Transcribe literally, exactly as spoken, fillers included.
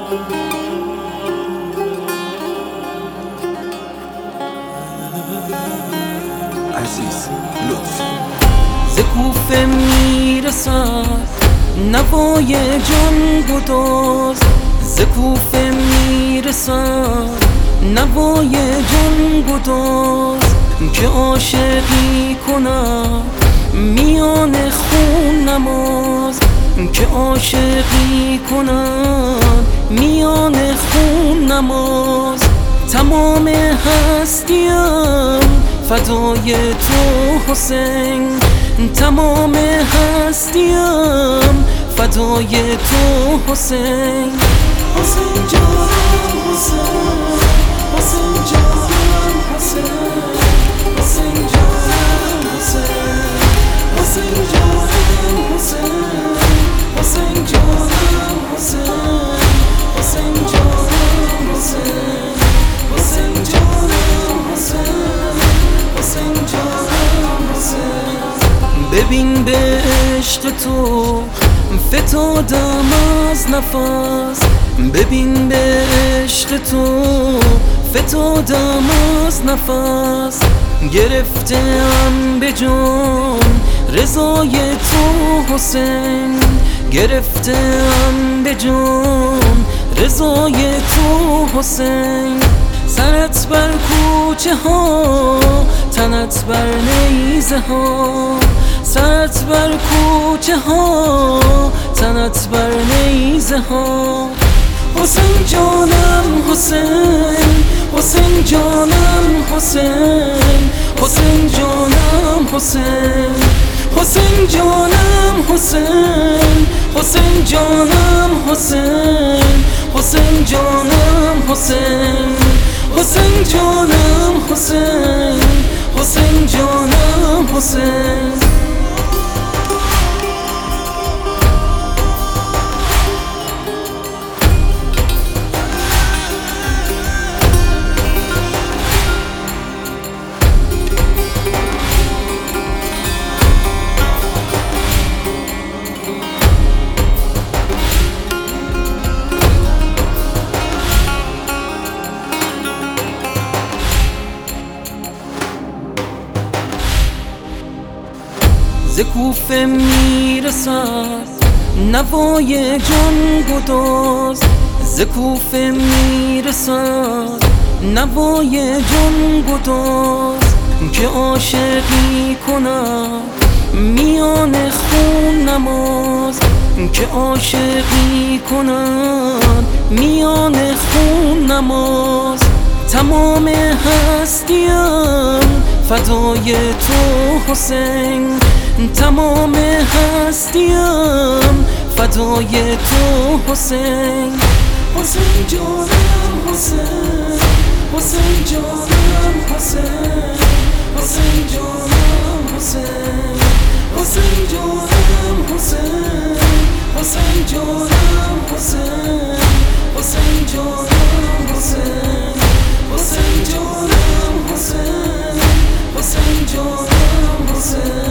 عزیز لطف ز کوفه میرسد نوای جان گداز، ز کوفه میرسد نوای جان گداز، که عاشقی کند میان خون نماز، که عاشقی کند میان خون نماز. تمام هستیم فدای تو حسین، تمام هستیم فدای تو حسین. حسین جانم حسین، حسین جانم حسین، حسین جانم حسین، حسین جانم حسین، حسین جانم حسین، حسین جانم حسین، حسین جانم حسین، حسین جانم حسین. ببین به عشق تو فتادم از نفس، ببین به عشق تو فتادم از نفس. گرفتم به جان رضای تو حسین، گرفتم به جان رضای تو حسین. سرت بر کوچه ها، تنت بر نیزه ها، سرت بر کوچه ها، تنت بر نیزه ها. حسین جانم حسین، حسین جانم حسین، حسین جانم حسین، حسین جانم حسین، حسین جانم حسین، حسین جانم حسین، حسین جانم حسین، حسین جانم حسین. ز کوفه میرسد نوای جان گداز، ز کوفه میرسد نوای جان گداز، که عاشقی کند میان خون نماز، که عاشقی کند میان خون نماز. تمام هستیم فدای تو حسین، تمام هستیم فدای تو حسین. حسین جانم حسین، حسین جانم حسین، حسین جانم حسین، حسین جانم حسین، حسین جانم حسین، حسین جانم حسین، حسین جانم حسین، حسین جانم حسین.